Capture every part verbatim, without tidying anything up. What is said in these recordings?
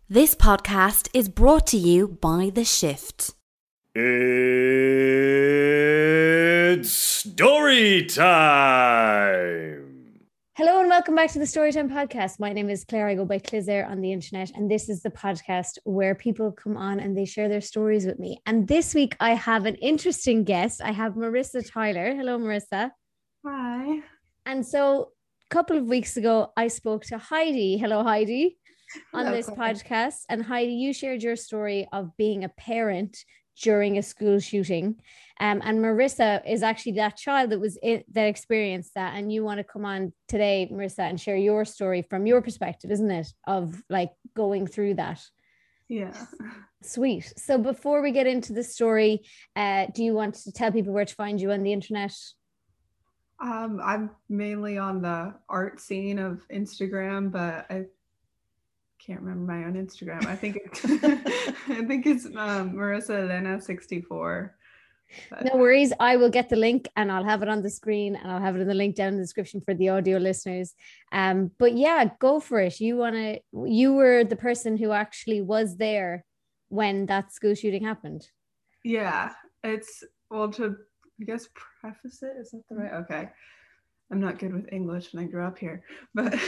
This podcast is brought to you by The Shift. It's story time! Hello and welcome back to the Storytime Podcast. My name is Claire. I go by Clizair on the internet, and this is the podcast where people come on and they share their stories with me. And this week I have an interesting guest. I have Marissa Tyler. Hello, Marissa. Hi. And so a couple of weeks ago, I spoke to Heidi. Hello, Heidi. On Hello, this Claire. podcast. And Heidi, you shared your story of being a parent during a school shooting. Um, and Marissa is actually that child that was in, that experienced that. And you want to come on today, Marissa, and share your story from your perspective, isn't it? Of like going through that. Yeah. Sweet. So before we get into the story, uh, do you want to tell people where to find you on the internet? Um, I'm mainly on the art scene of Instagram, but I can't remember my own Instagram. I think it's I think it's um, Marissa Elena sixty-four. But, No worries. I will get the link and I'll have it on the screen and I'll have it in the link down in the description for the audio listeners. Um, but yeah, go for it. You want to, you were the person who actually was there when that school shooting happened. yeah, it's well to I guess preface it. Is that the right? Okay. I'm not good with English and I grew up here, but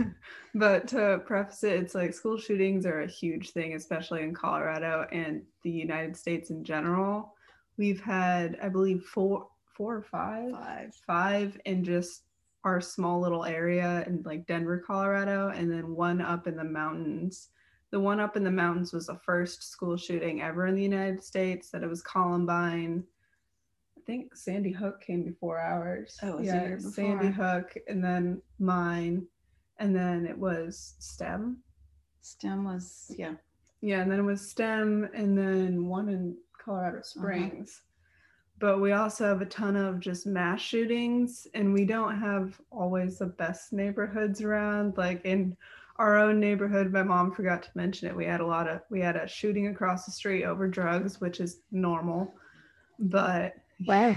but to preface it, it's like school shootings are a huge thing, especially in Colorado and the United States in general. We've had, I believe, four, four or five, Five. five in just our small little area in like Denver, Colorado, and then one up in the mountains. The one up in the mountains was the first school shooting ever in the United States. That it was Columbine. I think Sandy Hook came before ours. Oh, it was a yeah, year before. Sandy Hook, and then mine, and then it was STEM. STEM was, yeah. Yeah, and then it was STEM, and then one in Colorado Springs. But we also have a ton of just mass shootings, and we don't have always the best neighborhoods around. Like in our own neighborhood, my mom forgot to mention it. We had a lot of, we had a shooting across the street over drugs, which is normal, but Wow.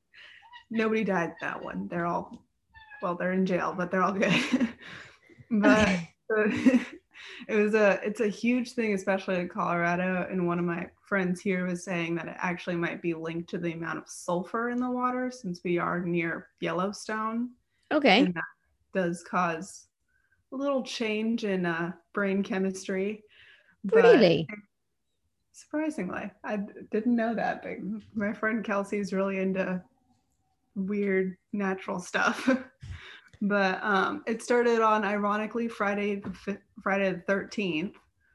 nobody died in that one. They're all, well, they're in jail, but they're all good. But Okay. it was a, it's a huge thing, especially in Colorado. And one of my friends here was saying that it actually might be linked to the amount of sulfur in the water since we are near Yellowstone. Okay. And that does cause a little change in uh, brain chemistry. But Really? surprisingly, I d- didn't know that, but my friend Kelsey's really into weird natural stuff. But um, it started on, ironically, Friday the fi- Friday the thirteenth,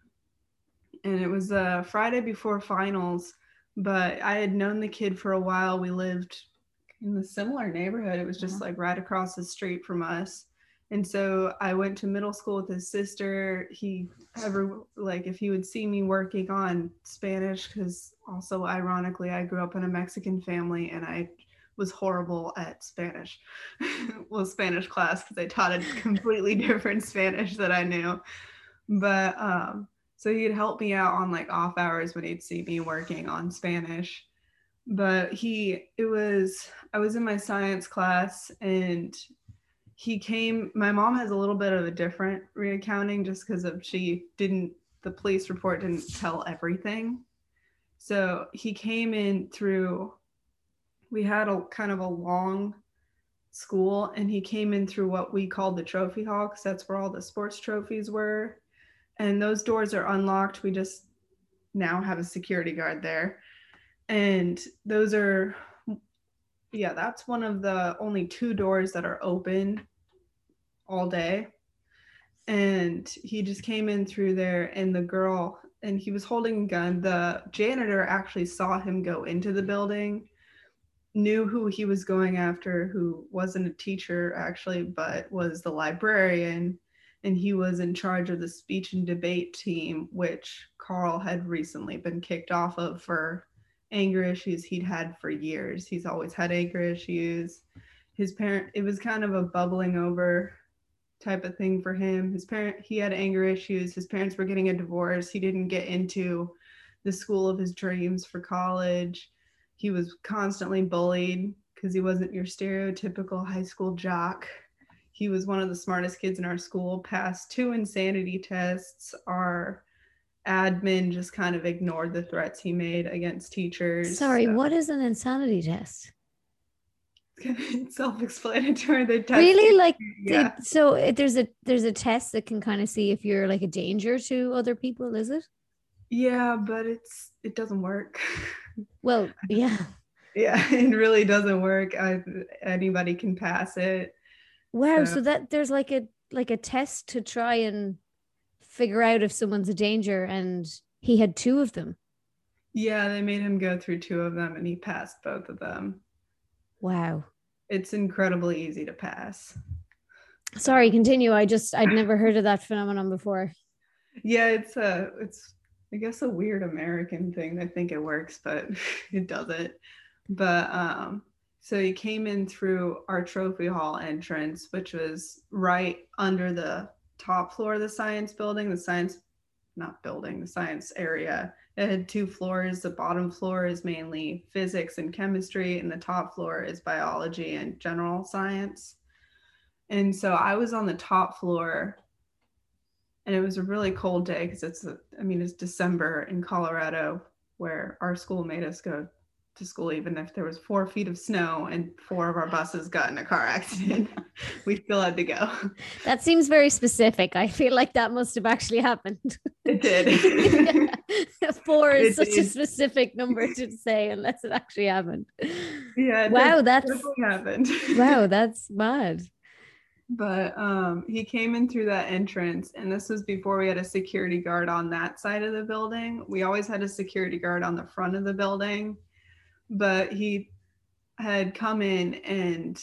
and it was uh, Friday before finals. But I had known the kid for a while. We lived in a similar neighborhood. It was just like right across the street from us. And so I went to middle school with his sister. He ever, like, if he would see me working on Spanish, because also ironically, I grew up in a Mexican family and I was horrible at Spanish. Well, Spanish class, because I taught a completely different Spanish that I knew. But um, so he'd help me out on like off hours when he'd see me working on Spanish. But he, it was, I was in my science class and he came, my mom has a little bit of a different reaccounting just because of she didn't, the police report didn't tell everything. So he came in through, we had a kind of a long school and he came in through what we called the trophy hall because that's where all the sports trophies were. And those doors are unlocked. We just now have a security guard there. And those are, yeah, that's one of the only two doors that are open all day. And he just came in through there and the girl, and he was holding a gun. The janitor actually saw him go into the building, knew who he was going after, who wasn't a teacher actually, but was the librarian. And he was in charge of the speech and debate team, which Carl had recently been kicked off of for anger issues he'd had for years. He's always had anger issues. His parent, it was kind of a bubbling over type of thing for him. His parent, he had anger issues. His parents were getting a divorce. He didn't get into the school of his dreams for college. He was constantly bullied because he wasn't your stereotypical high school jock. He was one of the smartest kids in our school, passed two insanity tests. Our admin just kind of ignored the threats he made against teachers. Sorry, So what is an insanity test? it's self-explanatory. They test Really? you. Like, Yeah. it- so it, there's a there's a test that can kind of see if you're like a danger to other people, is it? Yeah, but it's it doesn't work. Well, yeah. Yeah, it really doesn't work. I, anybody can pass it. Wow. So- So that there's like a like a test to try and figure out if someone's a danger, and he had two of them. Yeah, they made him go through two of them and he passed both of them. Wow. It's incredibly easy to pass. Sorry, continue. I just I'd never heard of that phenomenon before. Yeah, it's a it's I guess a weird American thing. I think it works, but it doesn't. But um so he came in through our trophy hall entrance, which was right under the top floor of the science building, the science not building, the science area. It had two floors. The bottom floor is mainly physics and chemistry, and the top floor is biology and general science. And so I was on the top floor, and it was a really cold day because it's, a, I mean, it's December in Colorado, where our school made us go to school even if there was four feet of snow and four of our buses got in a car accident. We still had to go. That seems very specific. I feel like that must have actually happened. It did. Yeah. Four is It such a did. specific number to say unless it actually happened. Yeah. it Wow, did. that's Definitely happened. wow, that's mad. But um, he came in through that entrance, and this was before we had a security guard on that side of the building. We always had a security guard on the front of the building, but he had come in, and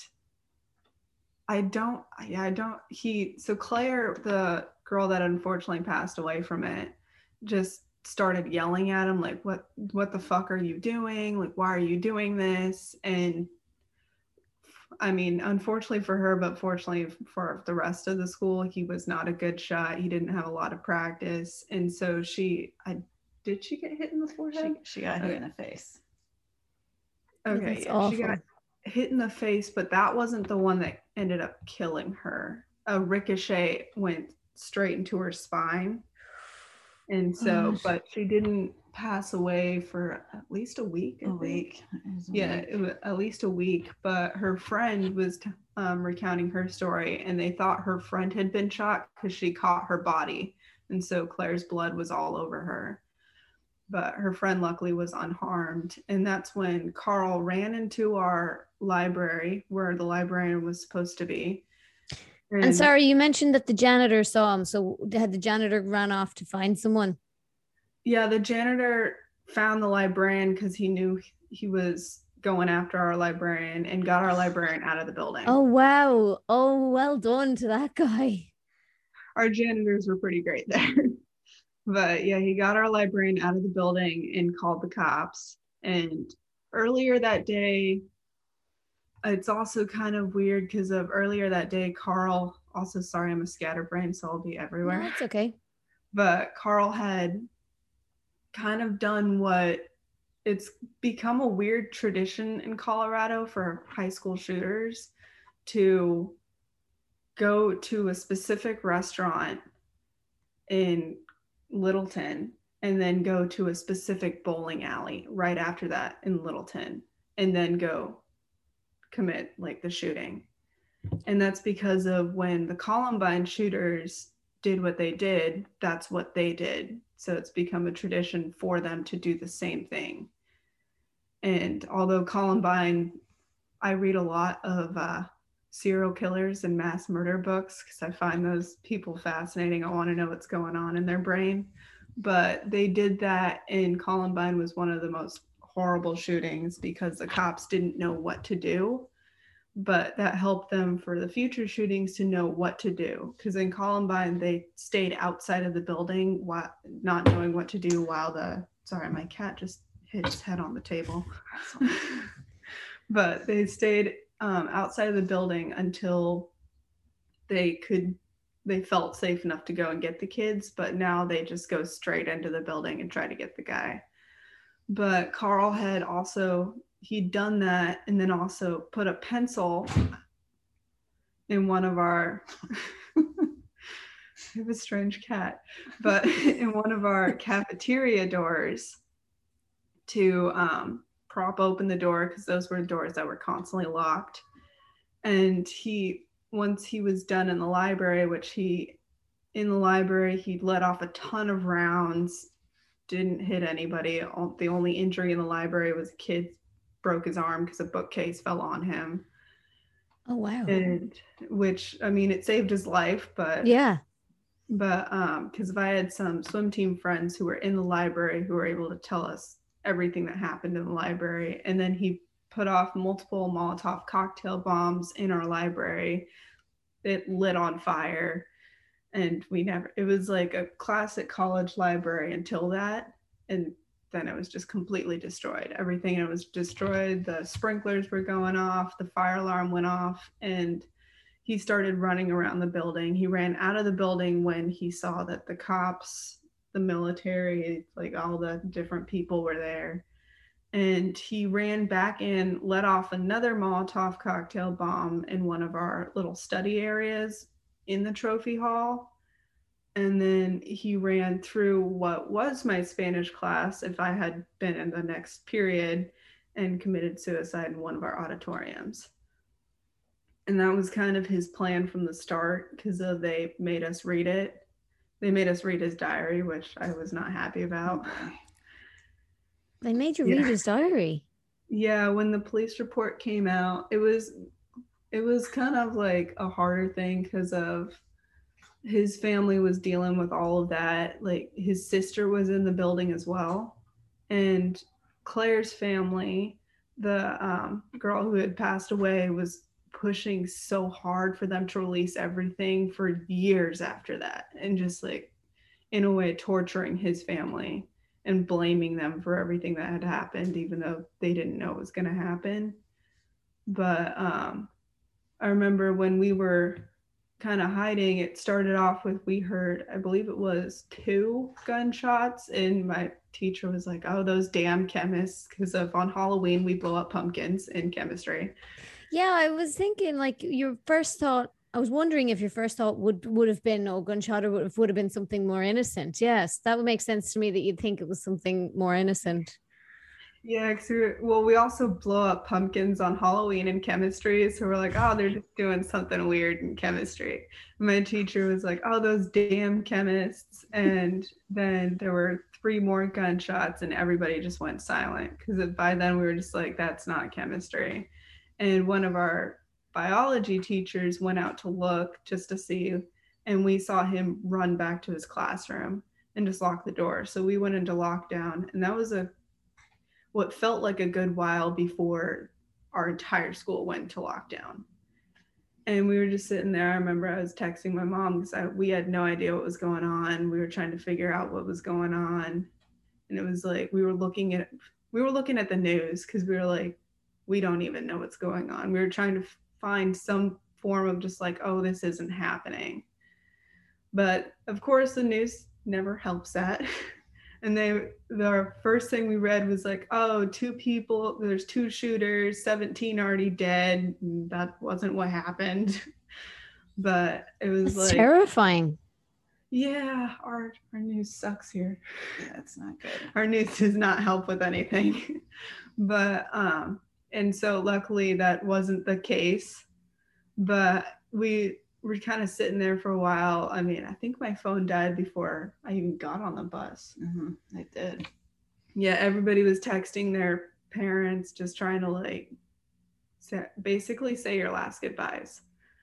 I don't, yeah, I don't, he, so Claire, the girl that unfortunately passed away from it, just started yelling at him, like, what, what the fuck are you doing? Like, why are you doing this? And I mean, unfortunately for her, but fortunately for the rest of the school, he was not a good shot. He didn't have a lot of practice. And so she, I, did she get hit in the forehead? She, she got hit Okay. in the face. Okay, That's yeah, she got awful. hit in the face, but that wasn't the one that ended up killing her. A ricochet went straight into her spine. And so, Gosh. but she didn't pass away for at least a week. I A think. week. It was a Yeah, week. it was at least a week. But her friend was um, recounting her story, and they thought her friend had been shot because she caught her body. And so Claire's blood was all over her. But her friend luckily was unharmed. And that's when Carl ran into our library where the librarian was supposed to be. And sorry, you mentioned that the janitor saw him. So had the janitor run off to find someone? Yeah, the janitor found the librarian because he knew he was going after our librarian and got our librarian out of the building. Oh, wow. Oh, well done to that guy. Our janitors were pretty great there. But yeah, he got our librarian out of the building and called the cops. And earlier that day, it's also kind of weird because of earlier that day, Carl, also sorry, I'm a scatterbrain, so I'll be everywhere. No, it's okay. But Carl had kind of done what it's become a weird tradition in Colorado for high school shooters to go to a specific restaurant in Littleton and then go to a specific bowling alley right after that in Littleton and then go commit like the shooting. And that's because of when the Columbine shooters did what they did, that's what they did. So it's become a tradition for them to do the same thing. And although Columbine, I read a lot of uh, serial killers and mass murder books because I find those people fascinating. I want to know what's going on in their brain. But they did that, and Columbine was one of the most horrible shootings because the cops didn't know what to do. But that helped them for the future shootings to know what to do. Because in Columbine, they stayed outside of the building while not knowing what to do while the, sorry, my cat just hit his head on the table. But they stayed um, outside of the building until they could, they felt safe enough to go and get the kids. But now they just go straight into the building and try to get the guy. But Carl had also, he'd done that and then also put a pencil in one of our we have a strange cat, but in one of our cafeteria doors to um, prop open the door, because those were doors that were constantly locked. And he, once he was done in the library, which he, in the library, he let off a ton of rounds, didn't hit anybody. The only injury in the library was a kid broke his arm because a bookcase fell on him. Oh, wow. And which, I mean, it saved his life, but Yeah. But um, because if I had some swim team friends who were in the library who were able to tell us everything that happened in the library, and then he put off multiple Molotov cocktail bombs in our library. It lit on fire, and we never. It was like a classic college library until that, and then it was just completely destroyed. Everything it was destroyed. The sprinklers were going off. The fire alarm went off, and he started running around the building. He ran out of the building when he saw that the cops, the military, like all the different people were there. And he ran back in, let off another Molotov cocktail bomb in one of our little study areas in the trophy hall. And then he ran through what was my Spanish class, if I had been in the next period, and committed suicide in one of our auditoriums. And that was kind of his plan from the start, because they made us read it. They made us read his diary, which I was not happy about. They made you Yeah. read his diary. Yeah, when the police report came out, it was it was kind of like a harder thing because of his family was dealing with all of that. Like his sister was in the building as well. And Claire's family, the um, girl who had passed away, was pushing so hard for them to release everything for years after that, and just like in a way torturing his family and blaming them for everything that had happened, even though they didn't know it was going to happen. But um, I remember when we were kind of hiding, it started off with, we heard, I believe it was two gunshots, and my teacher was like, oh, those damn chemists, because of on Halloween we blow up pumpkins in chemistry. Yeah, I was thinking like your first thought, I was wondering if your first thought would would have been oh gunshot, or would have, would have been something more innocent. Yes, that would make sense to me that you'd think it was something more innocent. Yeah, cause we well, we also blow up pumpkins on Halloween in chemistry, so we're like, oh, they're just doing something weird in chemistry. My teacher was like, oh, those damn chemists. And then there were three more gunshots, and everybody just went silent, because by then we were just like, that's not chemistry. And one of our biology teachers went out to look just to see, and we saw him run back to his classroom and just lock the door. So we went into lockdown, and that was a what felt like a good while before our entire school went into lockdown. And we were just sitting there. I remember I was texting my mom because we had no idea what was going on. We were trying to figure out what was going on. And it was like, we were looking at, we were looking at the news, because we were like, we don't even know what's going on. We were trying to find some form of just like, oh, this isn't happening. But of course the news never helps that. And they, the first thing we read was like, oh, two people, there's two shooters, seventeen already dead. And that wasn't what happened. But it was It's like terrifying. Yeah, our our news sucks here. Yeah, it's not good. Our news does not help with anything. But um, and so luckily that wasn't the case. But we were kind of sitting there for a while. I mean, I think my phone died before I even got on the bus. Mm-hmm. I did. Yeah, everybody was texting their parents, just trying to like say, basically say your last goodbyes.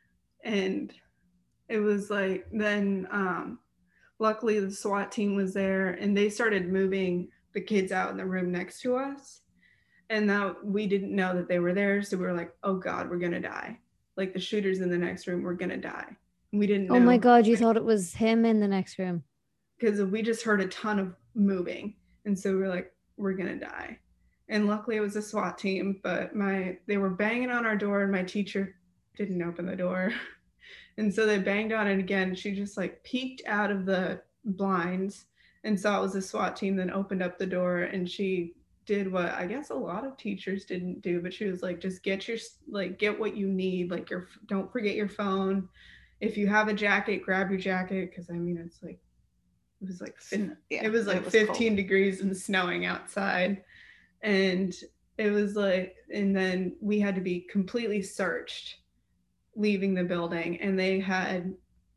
And it was like, then um, luckily the SWAT team was there, and they started moving the kids out in the room next to us. And now we didn't know that they were there. So we were like, oh God, we're going to die. Like the shooters in the next room were going to die. And we didn't know. Oh my God, you thought it was him in the next room. Because we just heard a ton of moving. And so we were like, we're going to die. And luckily it was a SWAT team, but my they were banging on our door, and my teacher didn't open the door. And so they banged on it again. She just like peeked out of the blinds and saw it was a SWAT team, then opened up the door, and she did what I guess a lot of teachers didn't do, but she was like, just get your, like, get what you need. Like your, don't forget your phone, if you have a jacket, grab your jacket, because I mean it's like it was like Yeah, it was like it was fifteen cold. degrees and snowing outside, and it was like, and then we had to be completely searched leaving the building, and they had,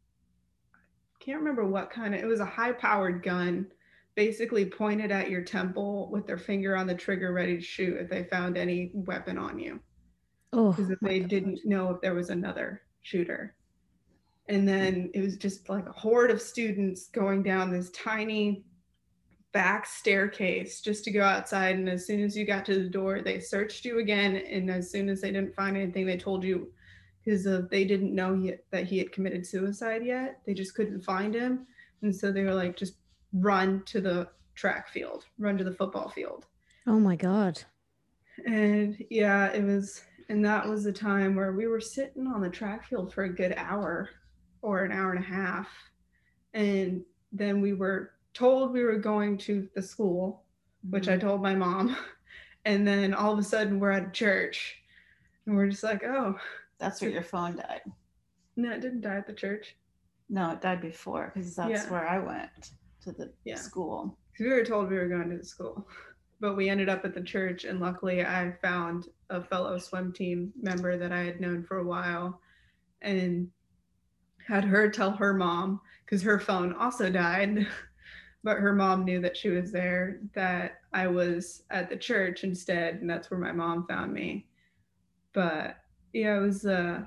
can't remember what kind of, it was a high powered gun basically pointed at your temple with their finger on the trigger ready to shoot if they found any weapon on you, Oh, because my they God. didn't know if there was another shooter. And then it was just like a horde of students going down this tiny back staircase just to go outside, and as soon as you got to the door they searched you again, and as soon as they didn't find anything they told you, because uh, they didn't know he, that he had committed suicide yet, they just couldn't find him, and so they were like, just run to the track field, run to the football field. Oh my God. And yeah, it was, and that was the time where we were sitting on the track field for a good hour or an hour and a half, and then we were told we were going to the school, which I told my mom, and then all of a sudden we're at a church, and we're just like, oh, That's where your phone died. no, it didn't die at the church. No, it died before, because that's Yeah. where I went to the Yeah. school. We were told we were going to the school, but we ended up at the church, and luckily I found a fellow swim team member that I had known for a while, and had her tell her mom, because her phone also died, but her mom knew that she was there, that I was at the church instead, and that's where my mom found me. But yeah, it was uh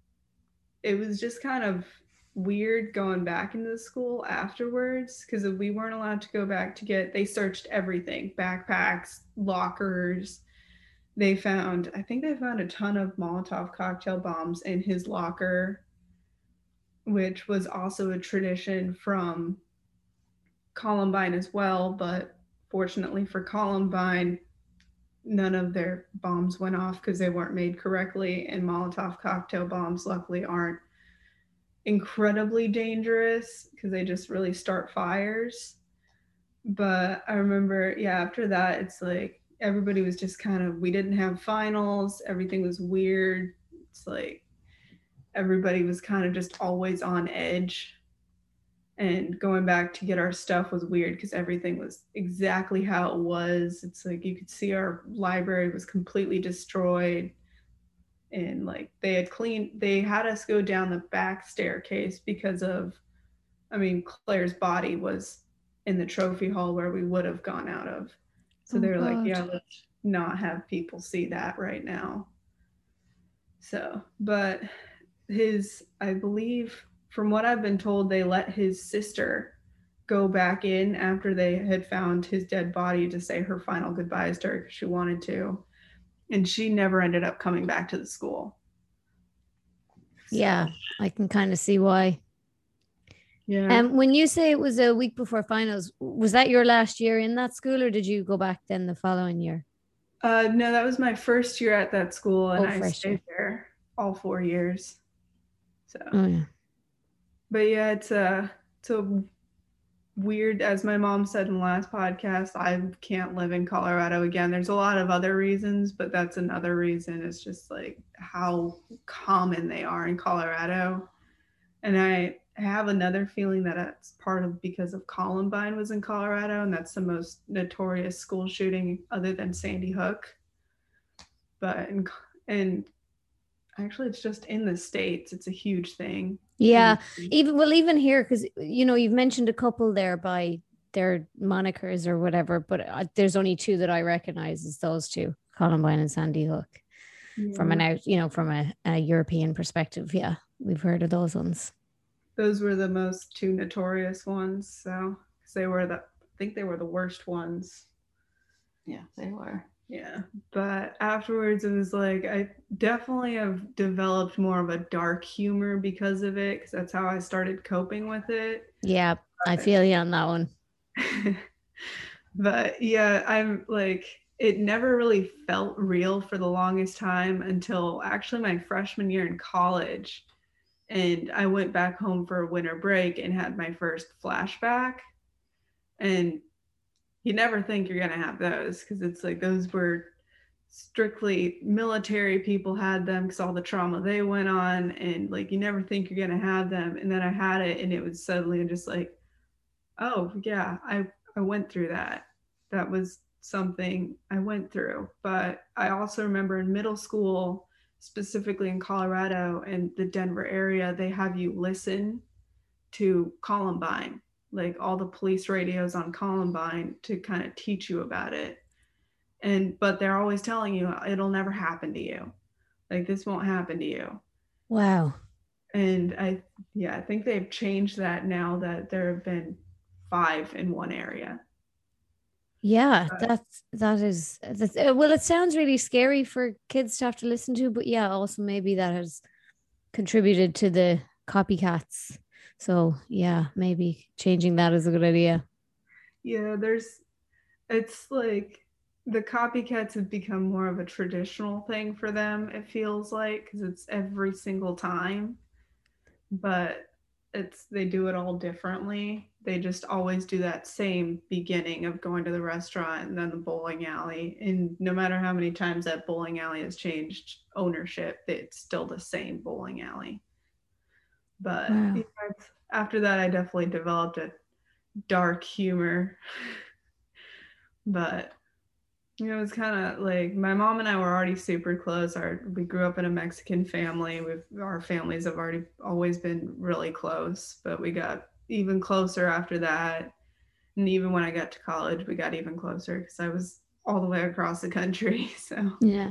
it was just kind of weird going back into the school afterwards, because we weren't allowed to go back to get, they searched everything, backpacks, lockers. They found, I think they found a ton of Molotov cocktail bombs in his locker, which was also a tradition from Columbine as well, but fortunately for Columbine, none of their bombs went off because they weren't made correctly, and Molotov cocktail bombs luckily aren't incredibly dangerous because they just really start fires. But I remember, yeah, after that, it's like everybody was just kind of, we didn't have finals, everything was weird. It's like everybody was kind of just always on edge, and going back to get our stuff was weird because everything was exactly how it was. It's like you could see our library was completely destroyed, and like they had cleaned, they had us go down the back staircase because of, I mean, Claire's body was in the trophy hall where we would have gone out of. So Oh, they were like, God. yeah, let's not have people see that right now. So, but his, I believe, from what I've been told, they let his sister go back in after they had found his dead body to say her final goodbyes to her because she wanted to. And she never ended up coming back to the school. So, Yeah, I can kind of see why. yeah. And um, when you say it was a week before finals, was that your last year in that school, or did you go back then the following year? Uh, no, that was my first year at that school, and Oh, I first stayed year. there all four years. So, Oh yeah. but yeah, it's a it's a weird, as my mom said in the last podcast, I can't live in Colorado again. There's a lot of other reasons, but that's another reason. It's just like how common they are in Colorado. And I have another feeling that it's part of because of Columbine was in Colorado, and that's the most notorious school shooting other than Sandy Hook. But in, and actually it's just in the States, it's a huge thing. Yeah, And, even well, even here, because you know you've mentioned a couple there by their monikers or whatever, but uh, there's only two that I recognize as those two, Columbine and Sandy Hook. yeah. From an out, you know, from a, a European perspective, yeah, we've heard of those ones. Those were the most two notorious ones. So, because they were the, I think they were the worst ones. Yeah, they were. Yeah. But afterwards, it was like, I definitely have developed more of a dark humor because of it, because that's how I started coping with it. Yeah, I feel you on that one. But yeah, I'm like, it never really felt real for the longest time until actually my freshman year in college. And I went back home for a winter break and had my first flashback. And you never think you're going to have those, because it's like those were strictly military people had them because all the trauma they went on, and like you never think you're gonna have them. And then I had it, and it was suddenly just like, oh yeah, I I went through that. That was something I went through. But I also remember in middle school, specifically in Colorado and the Denver area, they have you listen to Columbine, like all the police radios on Columbine, to kind of teach you about it. And but they're always telling you it'll never happen to you. Like this won't happen to you. Wow. And I yeah, I think they've changed that now that there have been five in one area. Yeah, But that's that is that's uh, well, it sounds really scary for kids to have to listen to, but yeah, also maybe that has contributed to the copycats. So yeah, maybe changing that is a good idea. yeah, there's it's like the copycats have become more of a traditional thing for them, it feels like, because it's every single time. But it's they do it all differently. They just always do that same beginning of going to the restaurant and then the bowling alley. And no matter how many times that bowling alley has changed ownership, it's still the same bowling alley. But Wow. you know, after that, I definitely developed a dark humor. But you know, it was kind of like my mom and I were already super close. Our we grew up in a Mexican family. We've our families have already always been really close, but we got even closer after that. And even when I got to college, we got even closer because I was all the way across the country. So Yeah.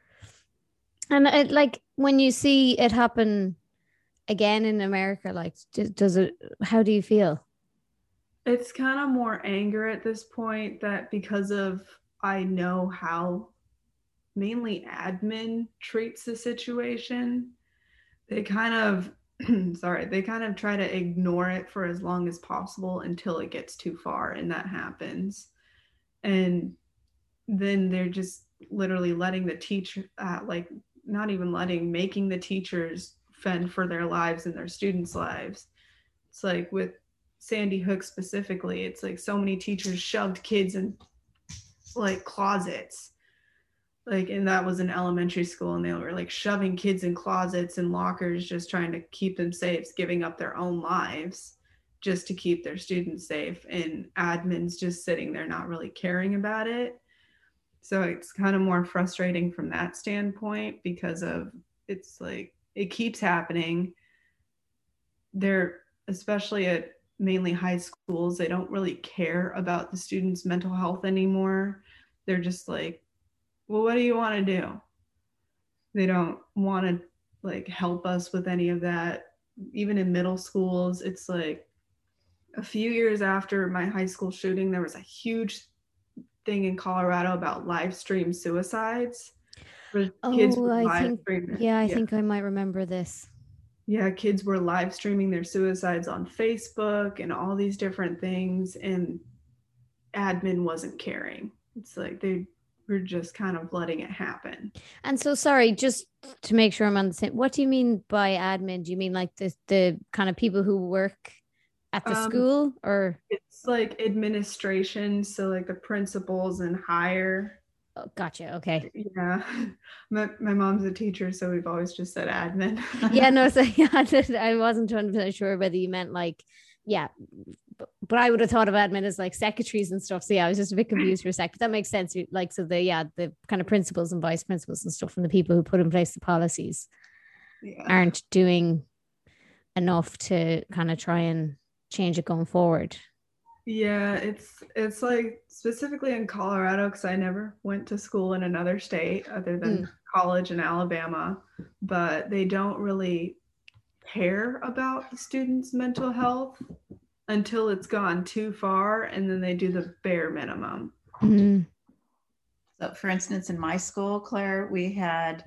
And it, like when you see it happen again in America, like d- does it, how do you feel? it's kind of more anger at this point that because of I know how mainly admin treats the situation, they kind of sorry, they kind of try to ignore it for as long as possible until it gets too far, and that happens. And then they're just literally letting the teacher uh, like not even letting making the teachers fend for their lives and their students' lives. It's like with Sandy Hook specifically, it's like so many teachers shoved kids in like closets, like, and that was in elementary school, and they were like shoving kids in closets and lockers, just trying to keep them safe, giving up their own lives just to keep their students safe, and admins just sitting there not really caring about it. So it's kind of more frustrating from that standpoint because of it's like it keeps happening. They're especially at mainly high schools, they don't really care about the students' mental health anymore. They're just like, well, what do you want to do? They don't want to like help us with any of that. Even in middle schools, it's like a few years after my high school shooting, there was a huge thing in Colorado about live stream suicides. Where kids Oh, would I live think, stream it. yeah, I Yeah. think I might remember this. Yeah, kids were live streaming their suicides on Facebook and all these different things, and admin wasn't caring. It's like they were just kind of letting it happen. And so, sorry, just to make sure I'm on the same, what do you mean by admin? Do you mean like the the kind of people who work at the Um, school, or? It's like administration, so like the principals and higher. Oh, gotcha. Okay. Yeah, my, my mom's a teacher, so we've always just said admin. Yeah, no, so yeah, I wasn't one hundred percent sure whether you meant like, yeah, but, but I would have thought of admin as like secretaries and stuff. So yeah, I was just a bit confused for a sec, but that makes sense. Like, so the, yeah, the kind of principals and vice principals and stuff, and the people who put in place the policies Yeah. aren't doing enough to kind of try and change it going forward. Yeah, it's it's like specifically in Colorado, because I never went to school in another state other than Mm. college in Alabama, but they don't really care about the students' mental health until it's gone too far, and then they do the bare minimum. Mm. So for instance, in my school, Claire, we had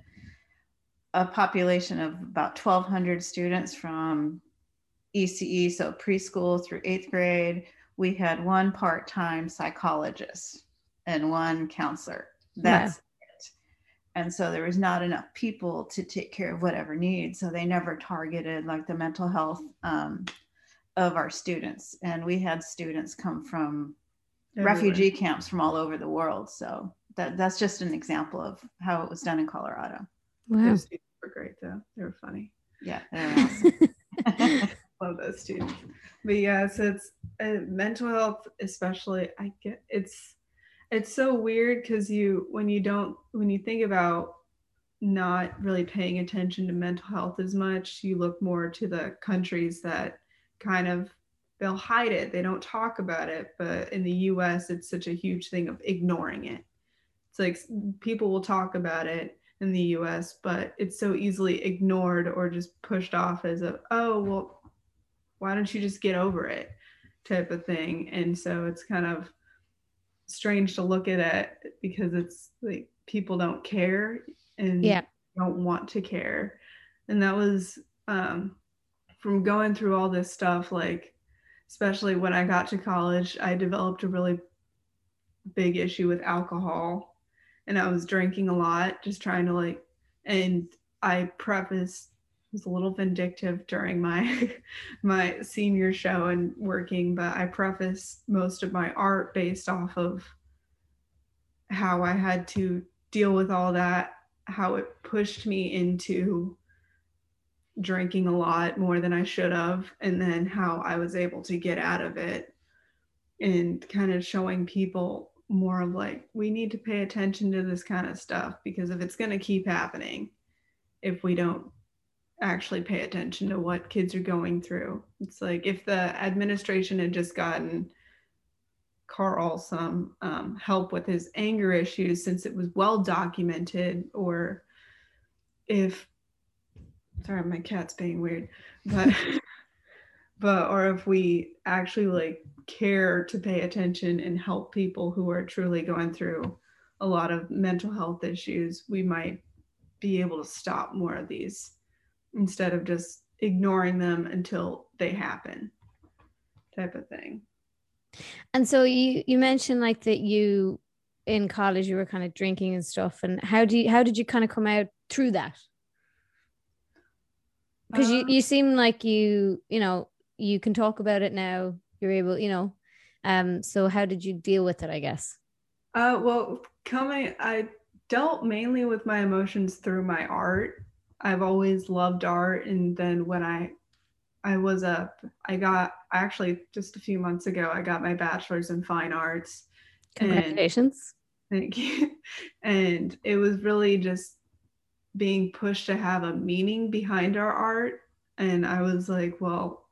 a population of about twelve hundred students from E C E, so preschool through eighth grade. We had one part-time psychologist and one counselor. That's Wow. it. And so there was not enough people to take care of whatever needs. So they never targeted like the mental health um, of our students. And we had students come from Everywhere. refugee camps from all over the world. So that that's just an example of how it was done in Colorado. Wow. Those students were great though. They were funny. Yeah, they're awesome. Love those students. But yeah, so it's uh, mental health, especially. I get it's it's so weird because you when you don't when you think about not really paying attention to mental health as much, you look more to the countries that kind of they'll hide it. They don't talk about it. But in the U S, it's such a huge thing of ignoring it. It's like people will talk about it in the U S, but it's so easily ignored or just pushed off as a, oh, well, why don't you just get over it type of thing. And so it's kind of strange to look at it because it's like people don't care and Yeah. don't want to care. And that was um, from going through all this stuff, like, especially when I got to college, I developed a really big issue with alcohol and I was drinking a lot, just trying to like, and I prefaced, was a little vindictive during my my senior show and working, but I prefaced most of my art based off of how I had to deal with all that, how it pushed me into drinking a lot more than I should have, and then how I was able to get out of it and kind of showing people more of like, we need to pay attention to this kind of stuff because if it's going to keep happening, if we don't actually pay attention to what kids are going through. It's like if the administration had just gotten Carl some um, help with his anger issues since it was well documented, or if, sorry, my cat's being weird, but, but, or if we actually like care to pay attention and help people who are truly going through a lot of mental health issues, we might be able to stop more of these instead of just ignoring them until they happen type of thing. And so you you mentioned like that you in college you were kind of drinking and stuff, and how do you how did you kind of come out through that? Because you, Um, you seem like you you know you can talk about it now, you're able, you know, um so how did you deal with it, I guess? Uh, well, coming, I dealt mainly with my emotions through my art. I've always loved art, and then when I I was up, I got actually just a few months ago, I got my bachelor's in fine arts. Congratulations. And, thank you. And it was really just being pushed to have a meaning behind our art. And I was like, well,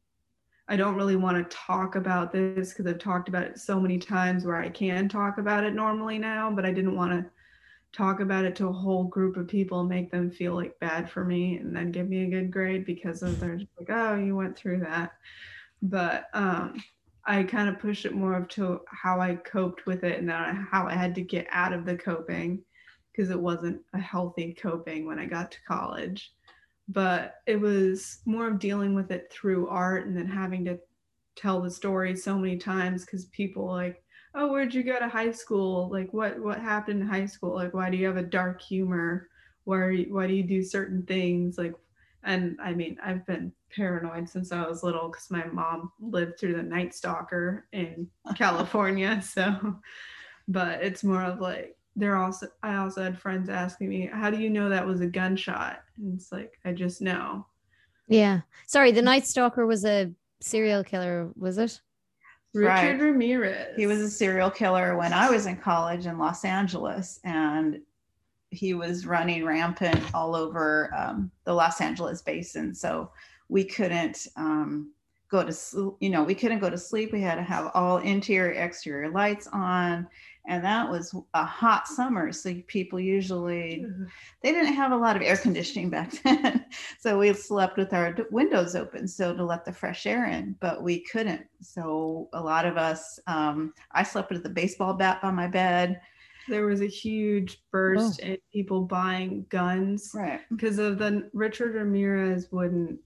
I don't really want to talk about this because I've talked about it so many times where I can talk about it normally now, but I didn't want to talk about it to a whole group of people and make them feel like bad for me and then give me a good grade because of they're just like, oh, you went through that. But um, I kind of pushed it more of to how I coped with it and then how I had to get out of the coping because it wasn't a healthy coping when I got to college. But it was more of dealing with it through art and then having to tell the story so many times because people like, oh, where'd you go to high school? Like, what what happened in high school? Like, why do you have a dark humor? Why, why do you do certain things? Like, and I mean, I've been paranoid since I was little because my mom lived through the Night Stalker in California. So, but it's more of like, they're also, I also had friends asking me, how do you know that was a gunshot? And it's like, I just know. Yeah. Sorry, the Night Stalker was a serial killer, was it? Richard Right. Ramirez. He was a serial killer when I was in college in Los Angeles, and he was running rampant all over um, the Los Angeles basin. So we couldn't um, go to sleep, you know, we couldn't go to sleep. We had to have all interior, exterior lights on. And that was a hot summer. So people usually, they didn't have a lot of air conditioning back then. So we slept with our windows open so to let the fresh air in, but we couldn't. So a lot of us, um, I slept with a baseball bat by my bed. There was a huge burst Oh. in people buying guns Right. because of the Richard Ramirez wouldn't,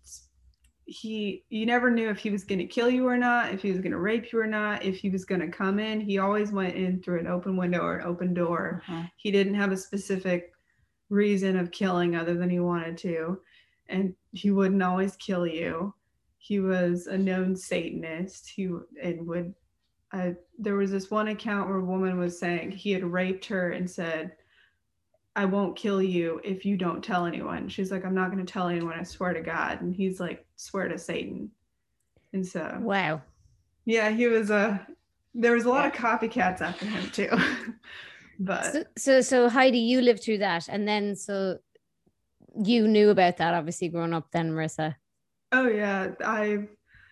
he, you never knew if he was going to kill you or not, if he was going to rape you or not, if he was going to come in. He always went in through an open window or an open door. Uh-huh. He didn't have a specific reason of killing other than he wanted to. And he wouldn't always kill you. He was a known Satanist. He and would I there was this one account where a woman was saying he had raped her and said, I won't kill you if you don't tell anyone. She's like, I'm not going to tell anyone, I swear to God. And he's like, swear to Satan. And so Wow. yeah, he was a there was a lot of copycats after him too. But So, so so Heidi, you lived through that, and then so you knew about that obviously growing up then, Marissa. oh yeah, I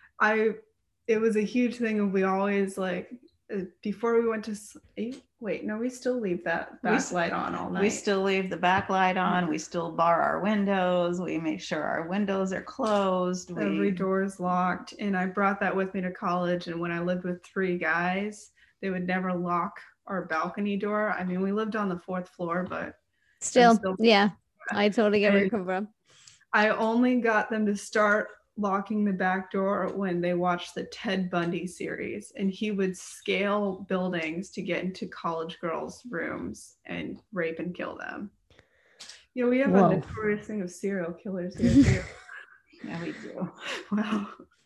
I it was a huge thing, and we always like uh, before we went to sleep. Wait, no, we still leave that back We- light on all night. We still leave the back light on. We still bar our windows. We make sure our windows are closed. We, Every door is locked, and I brought that with me to college. And when I lived with three guys, they would never lock our balcony door. I mean, we lived on the fourth floor, but Still, still- yeah, I totally get where Every- you come from. I only got them to start locking the back door when they watched the Ted Bundy series, and he would scale buildings to get into college girls' rooms and rape and kill them. You know, we have Whoa. a notorious thing of serial killers here too. yeah, we do. Wow.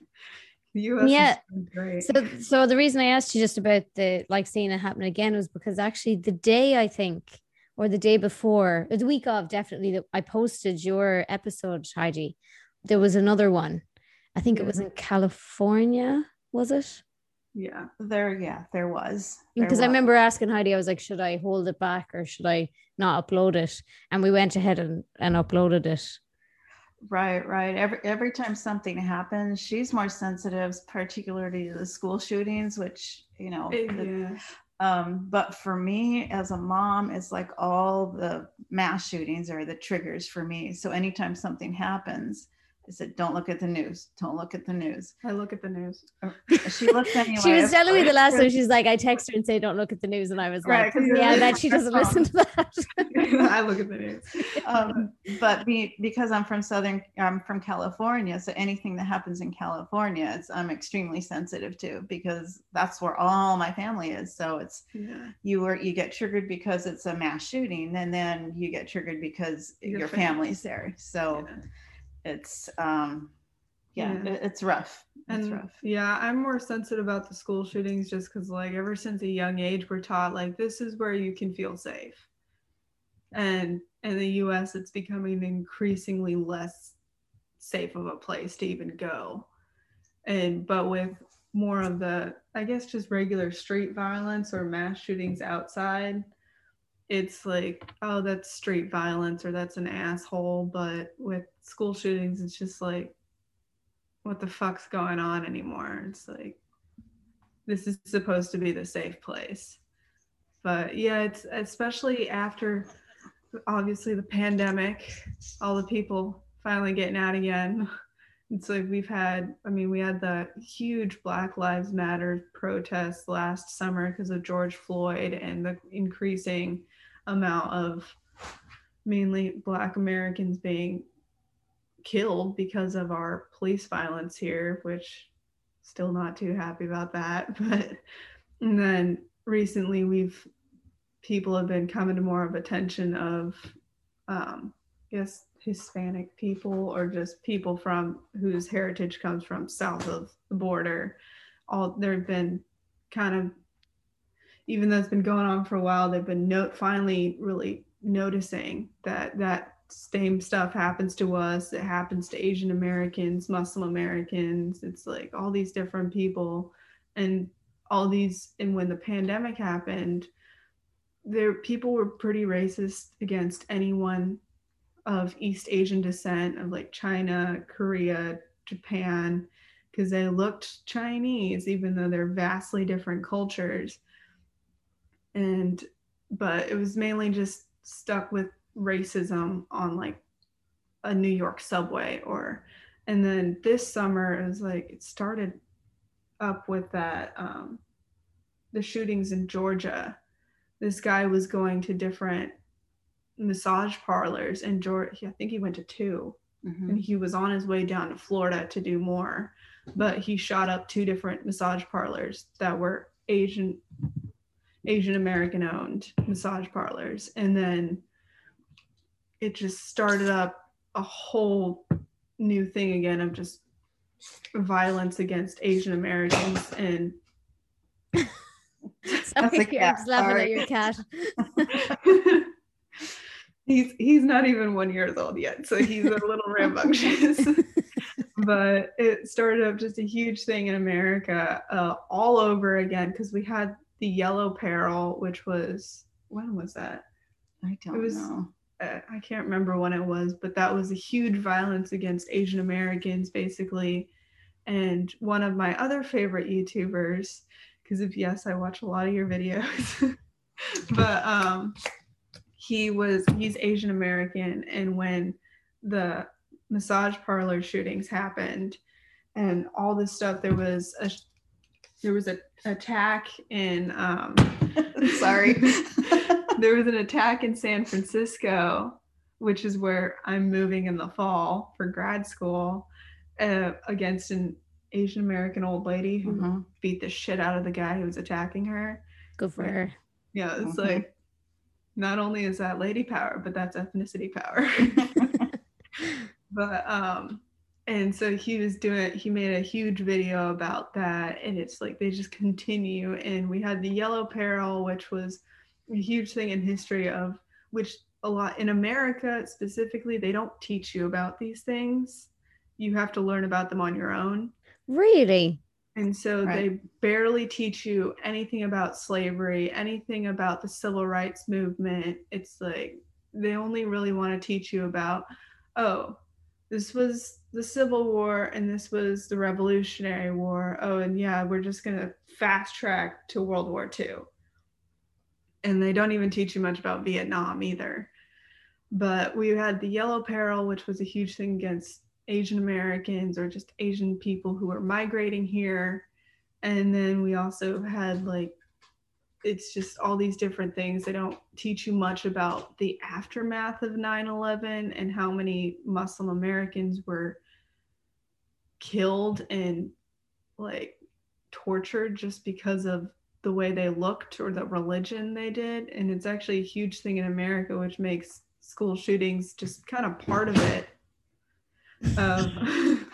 The U S Yeah. is great. So, so the reason I asked you just about the like seeing it happen again was because actually the day I think, or the day before, or the week of, definitely that I posted your episode, Heidi, there was another one. I think it was in California, was it? Yeah. There, yeah, there was. There Because I was. remember asking Heidi, I was like, should I hold it back or should I not upload it? And we went ahead and, and uploaded it. Right, right. Every every time something happens, she's more sensitive, particularly to the school shootings, which, you know, Eh, the- yeah. um, but for me as a mom, it's like all the mass shootings are the triggers for me. So anytime something happens, I said, don't look at the news. Don't look at the news. I look at the news. She looked anyway. She was of telling me the course. last time, she's like, I text her and say, don't look at the news. And I was Right, like, 'cause yeah, I you're- bet she doesn't listen to that. I look at the news. um, but me, because I'm from Southern, I'm from California. So anything that happens in California, it's, I'm extremely sensitive to, because that's where all my family is. So it's, Yeah. you were, you get triggered because it's a mass shooting, and then you get triggered because Your your family. family's there. So Yeah. it's, um, yeah, Yeah. it- it's rough. It's And rough. yeah, I'm more sensitive about the school shootings just because, like, ever since a young age, we're taught, like, this is where you can feel safe. And in the U S, it's becoming increasingly less safe of a place to even go. And, but with more of the, I guess, just regular street violence or mass shootings outside, it's like, oh, that's street violence or that's an asshole. But with school shootings, it's just like, what the fuck's going on anymore? It's like, this is supposed to be the safe place. But yeah, it's especially after obviously the pandemic, all the people finally getting out again. It's like we've had, I mean, we had the huge Black Lives Matter protests last summer because of George Floyd and the increasing amount of mainly Black Americans being killed because of our police violence here, which still not too happy about that. But and then recently we've people have been coming to more of attention of um I guess Hispanic people or just people from whose heritage comes from south of the border. All there have been kind of, even though it's been going on for a while, they've been no, finally really noticing that that same stuff happens to us. It happens to Asian Americans, Muslim Americans. It's like all these different people, and all these. And when the pandemic happened, there people were pretty racist against anyone of East Asian descent, of like China, Korea, Japan, because they looked Chinese, even though they're vastly different cultures. And but it was mainly just stuck with racism on like a New York subway. Or and then this summer it was like it started up with that um the shootings in Georgia. This guy was going to different massage parlors in Georgia. I think he went to two, Mhm. and he was on his way down to Florida to do more, but he shot up two different massage parlors that were Asian Asian American owned massage parlors. And then it just started up a whole new thing again of just violence against Asian Americans. And Sorry, a cat, I'm just laughing sorry. at your cat. he's he's not even one years old yet, so he's a little rambunctious. But it started up just a huge thing in America, uh, all over again, because we had the Yellow Peril, which was, when was that? I don't It was, know. uh, I can't remember when it was, but that was a huge violence against Asian Americans, basically. And one of my other favorite YouTubers, because if yes, I watch a lot of your videos, but um, he was, he's Asian American. And when the massage parlor shootings happened and all this stuff, there was a, there was an attack in, um, Sorry. there was an attack in San Francisco, which is where I'm moving in the fall for grad school, uh, against an Asian American old lady who Mm-hmm. beat the shit out of the guy who was attacking her. Good for her. Yeah, it's Mm-hmm. like, not only is that lady power, but that's ethnicity power. But um and so he was doing, he made a huge video about that, and it's like they just continue. And we had the Yellow Peril, which was a huge thing in history, of which a lot in America specifically, they don't teach you about these things. You have to learn about them on your own. Really? And so Right. they barely teach you anything about slavery, anything about the civil rights movement. It's like they only really want to teach you about, oh, this was the Civil War and this was the Revolutionary War. Oh, and yeah, we're just going to fast track to World War Two. And they don't even teach you much about Vietnam either. But we had the Yellow Peril, which was a huge thing against Asian Americans or just Asian people who were migrating here. And then we also had, like, it's just all these different things. They don't teach you much about the aftermath of nine eleven and how many Muslim Americans were killed and like tortured just because of the way they looked or the religion they did. And it's actually a huge thing in America, which makes school shootings just kind of part of it. Um,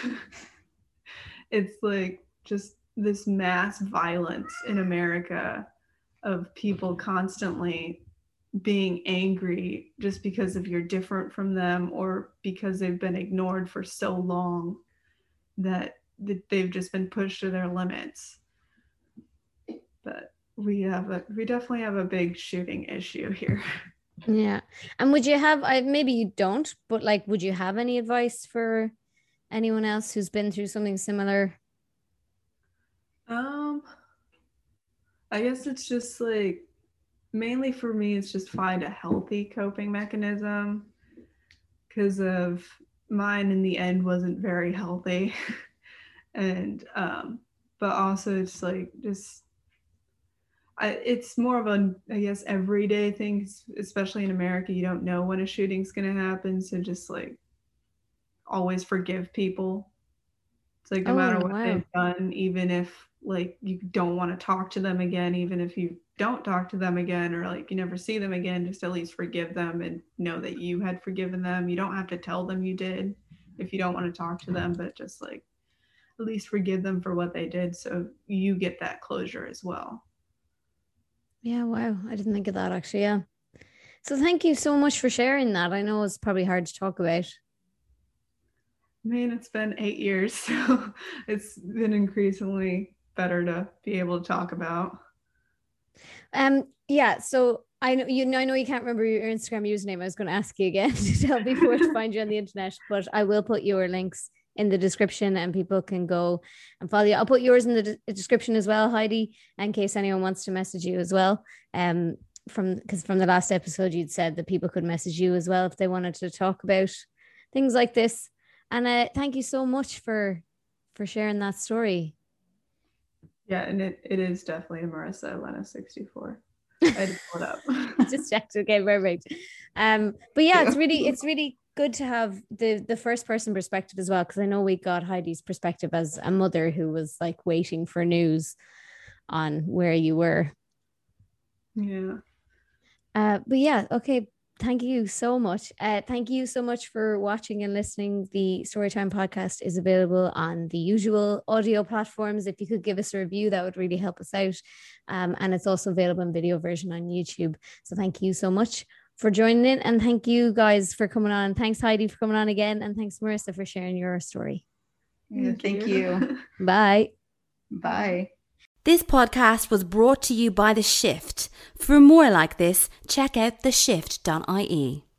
it's like just this mass violence in America of people constantly being angry just because of you're different from them, or because they've been ignored for so long that, that they've just been pushed to their limits. But we have a we definitely have a big shooting issue here. Yeah. And would you have, I maybe you don't, but like, would you have any advice for anyone else who's been through something similar? Um, I guess it's just like, mainly for me, it's just find a healthy coping mechanism, because of mine in the end wasn't very healthy. And, um, but also it's like, just, I, it's more of a, I guess, everyday thing, especially in America. You don't know when a shooting's going to happen. So just like always forgive people. It's like no Oh, matter what wow. they've done, even if like you don't want to talk to them again, even if you don't talk to them again, or like you never see them again, just at least forgive them and know that you had forgiven them. You don't have to tell them you did if you don't want to talk to them, but just like at least forgive them for what they did so you get that closure as well. Yeah, wow. I didn't think of that actually. Yeah. So thank you so much for sharing that. I know it's probably hard to talk about. I mean, it's been eight years, so it's been increasingly better to be able to talk about. Um, yeah, so I know you know I know you can't remember your Instagram username. I was going to ask you again to tell people where to find you on the internet, but I will put your links in the description and people can go and follow you. I'll put yours in the de- description as well, Heidi, in case anyone wants to message you as well. Um, from because from the last episode you'd said that people could message you as well if they wanted to talk about things like this. And uh, thank you so much for for sharing that story. Yeah, and it, it is definitely a Marissa Elena sixty-four. I had to pull it up. Just checked. Okay, perfect. Um, but yeah, it's really it's really good to have the the first person perspective as well, because I know we got Heidi's perspective as a mother who was like waiting for news on where you were. Yeah. Uh, but yeah, okay, thank you so much. Uh, thank you so much for watching and listening. The Storytime podcast is available on the usual audio platforms. If you could give us a review, that would really help us out. Um, and it's also available in video version on YouTube. So thank you so much for joining in. And thank you guys for coming on. Thanks, Heidi, for coming on again. And thanks, Marissa, for sharing your story. Yeah, thank you. Bye. Bye. This podcast was brought to you by The Shift. For more like this, check out the shift dot I E.